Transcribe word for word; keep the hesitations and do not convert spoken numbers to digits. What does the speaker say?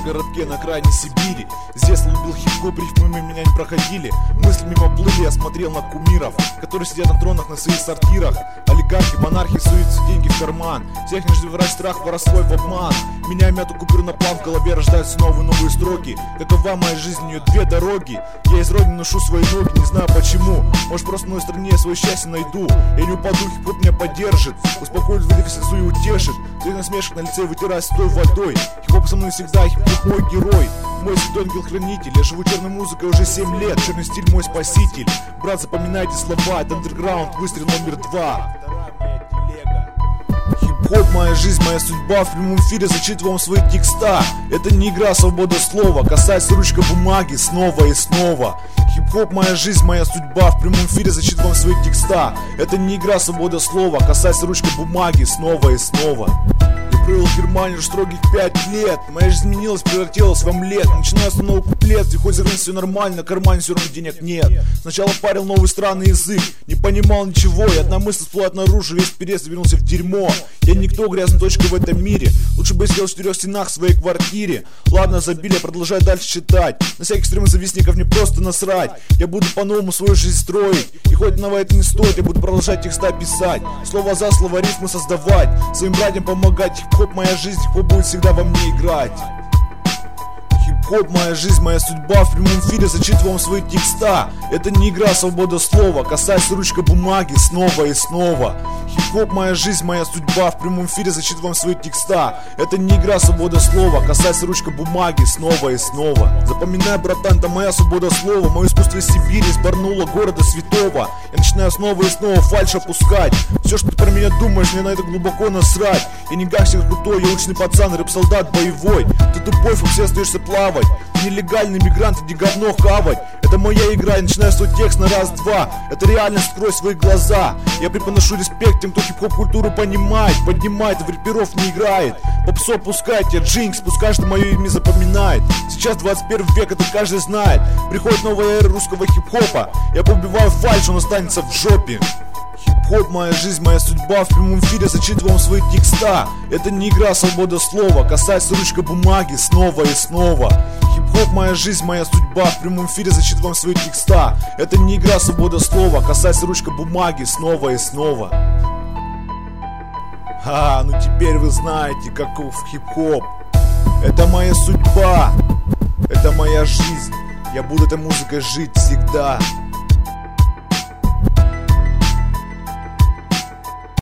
городке на окраине Сибири. Здесь любил хип-хоп, рифмы меня не проходили. Мысли мимо плыли, я смотрел на кумиров, которые сидят на тронах на своих сортирах. Олигархи, монархи суют все деньги в карман. Всех не жди врать страх, воровской в обман. Меня мяту купюру на план, в голове рождаются новые новые строки. Какова моя жизнь, у нее две дороги. Я из родины ношу свои ноги, не знаю почему. Может просто в моей стране я свое счастье найду. Я не упаду, хип-хоп меня поддержит, успокоит, выдавит слезу и утешит. Своих насмешек на лице вытирая святой водой. Хип-хоп со мной всегда, хип-хоп мой герой. Мой святой ангел-хранитель, я живу черной музыкой уже семь лет. Черный стиль мой спаситель. Брат, запоминайте слова, это андерграунд, выстрел номер два. Хип-хоп моя жизнь, моя судьба. В прямом эфире зачитываю вам свои текста. Это не игра, свобода слова. Касаясь ручка бумаги снова и снова. Хип-хоп моя жизнь, моя судьба. В прямом эфире зачитываю вам свои текста. Это не игра, свобода слова. Касаясь ручка бумаги снова и снова. Провел в Германии уже строгих пять лет. Моя жизнь изменилась, превратилась в омлет. Начинаю с нового куплет, где хоть за границей все нормально, на кармане все равно денег нет. Сначала парил новый странный язык, не понимал ничего, и одна мысль всплыла наружу, весь переезд вернулся в дерьмо. Я никто, грязная точка в этом мире. Лучше бы я сидел в четырех стенах в своей квартире. Ладно, забили, я продолжаю дальше читать. На всяких стримах завистников не просто насрать. Я буду по-новому свою жизнь строить. И хоть нового это не стоит, я буду продолжать текста писать. Слово за слово, рифмы создавать. Своим братьям помогать. Хип-хоп моя жизнь, хип-хоп будет всегда во мне играть. Хип-хоп моя жизнь, моя судьба. В прямом эфире зачитываю вам свои текста. Это не игра, свобода слова. Касаясь ручка бумаги снова и снова. Хип-хоп моя жизнь, моя судьба. В прямом эфире зачитываю вам свои текста. Это не игра, свобода слова. Касаясь ручка бумаги снова и снова. Запоминай, братан, это моя свобода слова. Мое искусство из Сибири, из Барнула, города святого. Я начинаю снова и снова фальшь опускать. Все, что ты про меня думаешь, мне на это глубоко насрать. Я не гангстер крутой, я уличный пацан, рэп-солдат боевой. Ты тупой, фу, все остаешься плавать. Ты нелегальный мигрант, иди говно хавать. Это моя игра, я начинаю свой текст на раз-два. Это реальность, открой свои глаза. Я преподношу респект тем, кто хип-хоп культуру понимает, поднимает, в рэперов не играет. Попсу опускайте, джинкс, пусть каждый мое имя запоминает. Сейчас двадцать первый век, это каждый знает. Приходит новая эра русского хип-хопа. Я побиваю фальшь, он останется в жопе. Хип-хоп моя жизнь, моя судьба. В прямом эфире зачитываю вам свои текста. Это не игра, свобода слова. Касаясь ручка бумаги снова и снова. Хип-хоп моя жизнь, моя судьба. В прямом эфире зачитываю вам свои текста. Это не игра, свобода слова. Касаясь ручка бумаги снова и снова. А, ну теперь вы знаете, каков хип-хоп. Это моя судьба. Это моя жизнь. Я буду этой музыкой жить всегда.